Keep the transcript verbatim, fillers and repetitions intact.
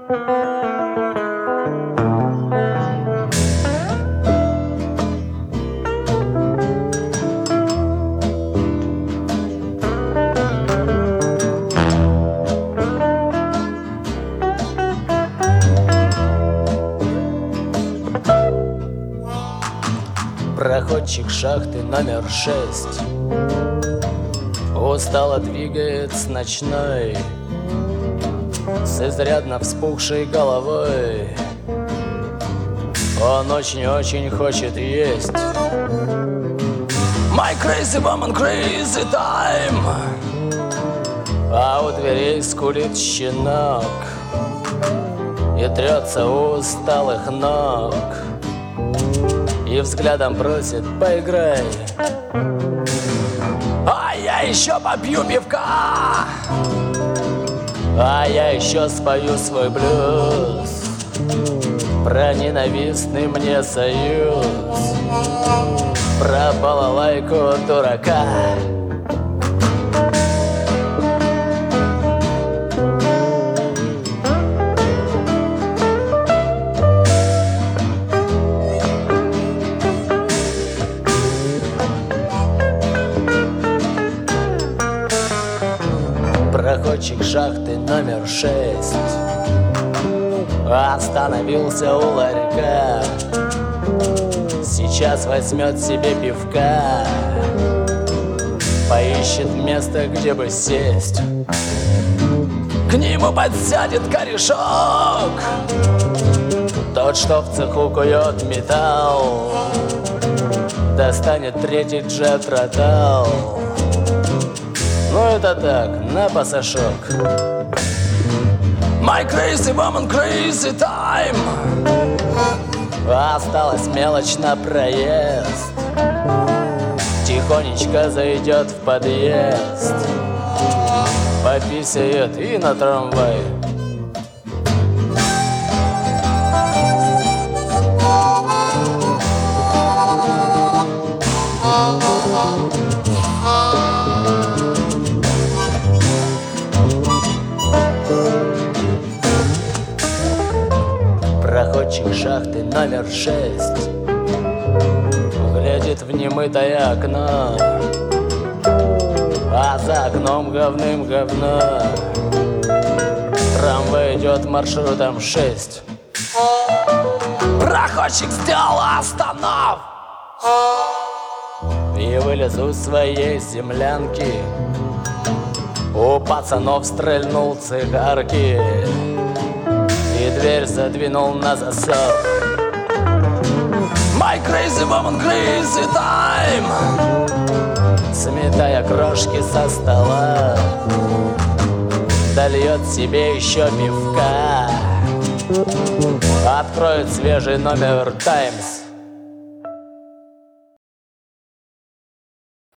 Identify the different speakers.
Speaker 1: Проходчик шахты номер шесть устало двигает с ночной, с изрядно вспухшей головой. Он очень-очень хочет есть. My crazy woman, crazy time. А у дверей скулит щенок и трется у усталых ног, и взглядом просит: поиграй. А я еще попью пивка, а я еще спою свой блюз про ненавистный мне союз, про балалайку дурака. Проходчик шахты номер шесть остановился у ларька. Сейчас возьмет себе пивка, поищет место, где бы сесть. К нему подсядет корешок, тот, что в цеху кует металл, достанет третий джет-ротал. Ну это так, на пасашок. My crazy woman, crazy time. Осталась мелочь на проезд, тихонечко зайдет в подъезд, пописает и на трамвай. Проходчик шахты номер шесть глядит в немытое окно, а за окном говным говно. Трамвай идет маршрутом шесть. Проходчик сделал останов и вылез у своей землянки. У пацанов стрельнул цигарки и дверь задвинул на засов. My crazy woman, crazy time. Сметая крошки со стола, дольет себе еще пивка, откроет свежий номер Таймс.